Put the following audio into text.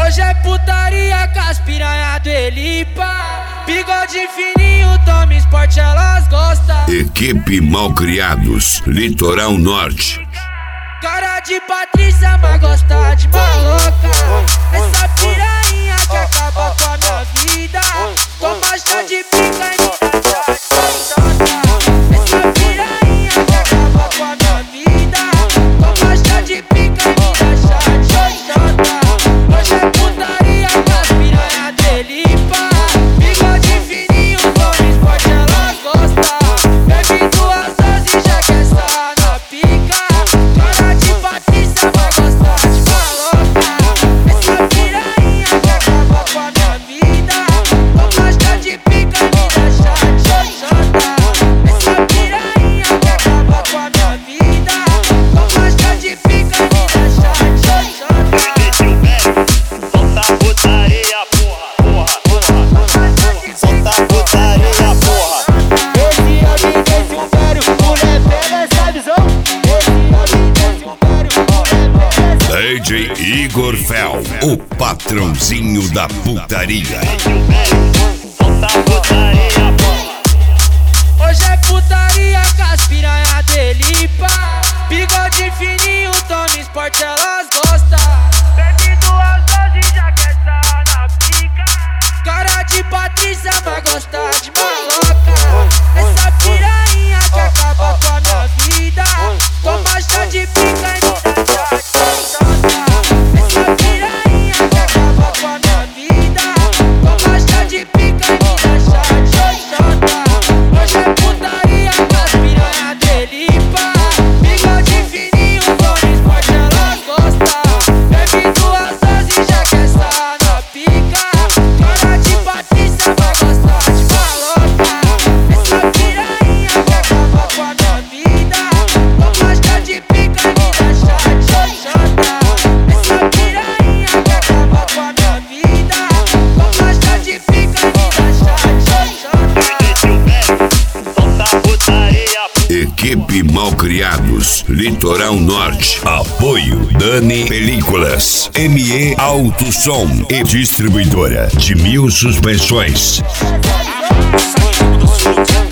Hoje é putaria com as piranha do Elipa. Bigode fininho, toma esporte, elas gostam. Equipe Malcriados, Litoral Norte. Cara de Patrícia, mas gosta de maloca. Essa piranha que acaba com a minha vida. Toma chá de pica e me dá chá de xoxota. Essa piranha que acaba com a minha vida. Toma chá de pica e me dá chá de xoxota. Hoje é putaria com as piranha delipa. Bigode fininho, toma esporte, elas gostam. Bebe 2 doses e já quer sarrar na pica. Cara de Patrícia vai gostar de maloca. Essa piranha que acaba com a minha vida. Toma chá de pica e me dá chá de xoxota. Essa piranha que acaba com a minha vida. Toma chá de pica e me dá chá de xoxota. Solta putaria, porra. Solta putaria, porra. Esse homem desse velho, mulher pega essa visão. Esse homem desse velho, mulher pega essa DJ Igor Fel, o patrãozinho da putaria. Solta putaria, porra. Hoje é putaria com as piranha delipa. Bigode fininho, toma esporte, elas gostam. Bebe 2 doses e já quer sarrar na pica. Cara de Patrícia vai gostar de maloca. Essa piranha que acaba com a minha vida. Toma chá de pica e me dá chá de xoxota. Essa piranha que acaba com a minha vida. Toma chá de pica e me dá chá de xoxota. Hoje é putaria com as piranha delipa. Bigode fininho, toma esporte, elas gostam. Bebe 2 doses e já quer sarrar na pica. Cara de Patrícia vai gostar de maloca. Essa piranha que acaba com a minha vida. Toma chá de pica e me dá chá de xoxota. Essa piranha que acaba com a minha vida. Toma chá de pica e me dá chá de xoxota. Solta putaria, Equipe Malcriados, Litoral Norte. Apoio Dani Películas, ME Alto Som e distribuidora de 1000 suspensões. visão.